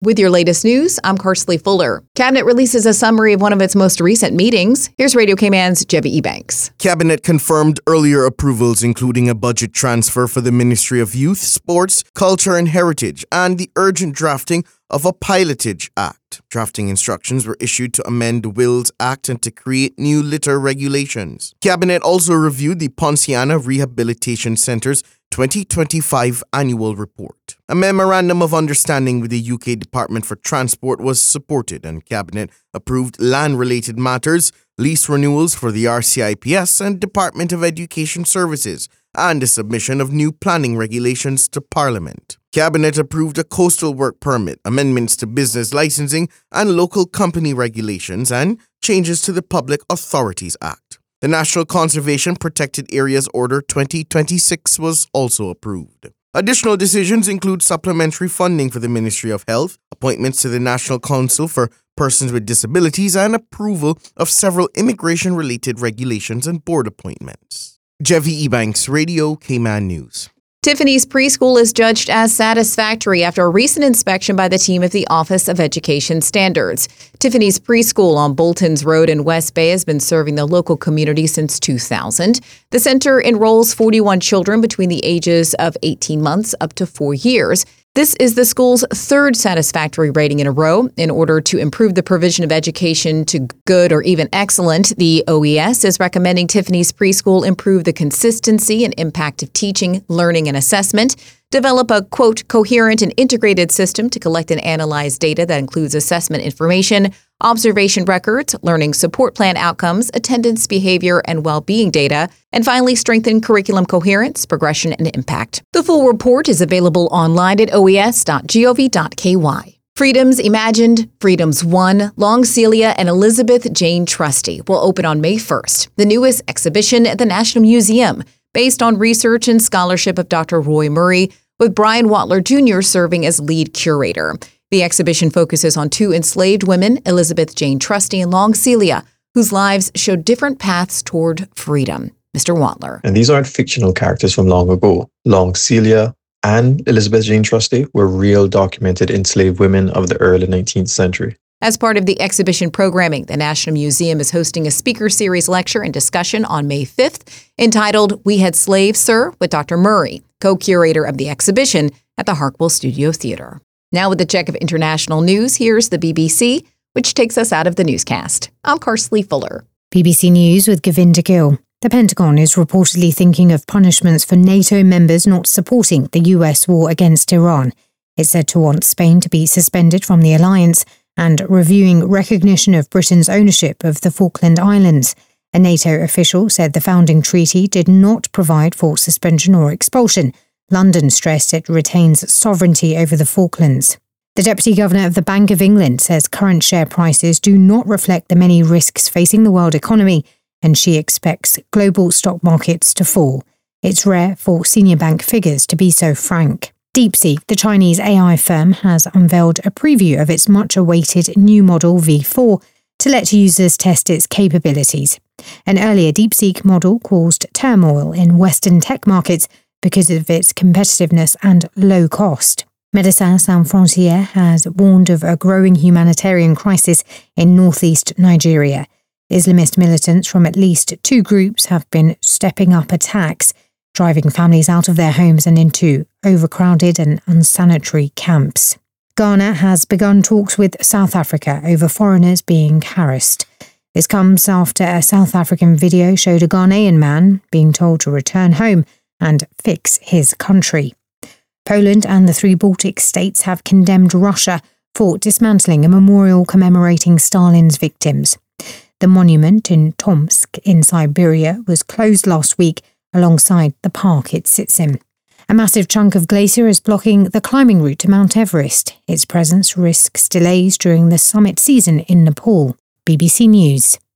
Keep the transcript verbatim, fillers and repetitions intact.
With your latest news, I'm Carsley Fuller. Cabinet releases a summary of one of its most recent meetings. Here's Radio K-Man's Jevi Ebanks. Cabinet confirmed earlier approvals, including a budget transfer for the Ministry of Youth, Sports, Culture and Heritage, and the urgent drafting of a Pilotage Act. Drafting instructions were issued to amend the Wills Act and to create new litter regulations. Cabinet also reviewed the Ponciana Rehabilitation Centre's twenty twenty-five annual report. A memorandum of understanding with the U K Department for Transport was supported, and Cabinet approved land-related matters, lease renewals for the R C I P S and Department of Education Services, and the submission of new planning regulations to Parliament. Cabinet approved a coastal work permit, amendments to business licensing and local company regulations, and changes to the Public Authorities Act. The National Conservation Protected Areas Order twenty twenty-six was also approved. Additional decisions include supplementary funding for the Ministry of Health, appointments to the National Council for Persons with Disabilities, and approval of several immigration-related regulations and board appointments. Jevi Ebanks, Radio K-Man News. Tiffany's preschool is judged as satisfactory after a recent inspection by the team of the Office of Education Standards. Tiffany's preschool on Bolton's Road in West Bay has been serving the local community since two thousand. The center enrolls forty-one children between the ages of eighteen months up to four years. This is the school's third satisfactory rating in a row. In order to improve the provision of education to good or even excellent, the O E S is recommending Tiffany's preschool improve the consistency and impact of teaching, learning, and assessment, develop a, quote, coherent and integrated system to collect and analyze data that includes assessment information, observation records, learning support plan outcomes, attendance, behavior, and well-being data, and finally strengthen curriculum coherence, progression, and impact. The full report is available online at o e s dot gov dot k y. Freedoms Imagined, Freedoms Won, Long Celia and Elizabeth Jane Trusty will open on May first, the newest exhibition at the National Museum, based on research and scholarship of Doctor Roy Murray, with Brian Watler Junior serving as lead curator. The exhibition focuses on two enslaved women, Elizabeth Jane Trusty and Long Celia, whose lives show different paths toward freedom. Mister Watler. And these aren't fictional characters from long ago. Long Celia and Elizabeth Jane Trusty were real documented enslaved women of the early nineteenth century. As part of the exhibition programming, the National Museum is hosting a speaker series lecture and discussion on May fifth entitled We Had Slaves, Sir, with Doctor Murray, co-curator of the exhibition at the Harkwell Studio Theater. Now with the check of international news, here's the B B C, which takes us out of the newscast. I'm Carsley Fuller. B B C News with Govinda Gill. The Pentagon is reportedly thinking of punishments for NATO members not supporting the U S war against Iran. It's said to want Spain to be suspended from the alliance and reviewing recognition of Britain's ownership of the Falkland Islands. A NATO official said the founding treaty did not provide for suspension or expulsion. London stressed it retains sovereignty over the Falklands. The Deputy Governor of the Bank of England says current share prices do not reflect the many risks facing the world economy, and she expects global stock markets to fall. It's rare for senior bank figures to be so frank. DeepSeek, the Chinese A I firm, has unveiled a preview of its much-awaited new model V four to let users test its capabilities. An earlier DeepSeek model caused turmoil in Western tech markets because of its competitiveness and low cost. Médecins Sans Frontières has warned of a growing humanitarian crisis in northeast Nigeria. Islamist militants from at least two groups have been stepping up attacks, driving families out of their homes and into overcrowded and unsanitary camps. Ghana has begun talks with South Africa over foreigners being harassed. This comes after a South African video showed a Ghanaian man being told to return home and fix his country. Poland and the three Baltic states have condemned Russia for dismantling a memorial commemorating Stalin's victims. The monument in Tomsk in Siberia was closed last week alongside the park it sits in. A massive chunk of glacier is blocking the climbing route to Mount Everest. Its presence risks delays during the summit season in Nepal. B B C News.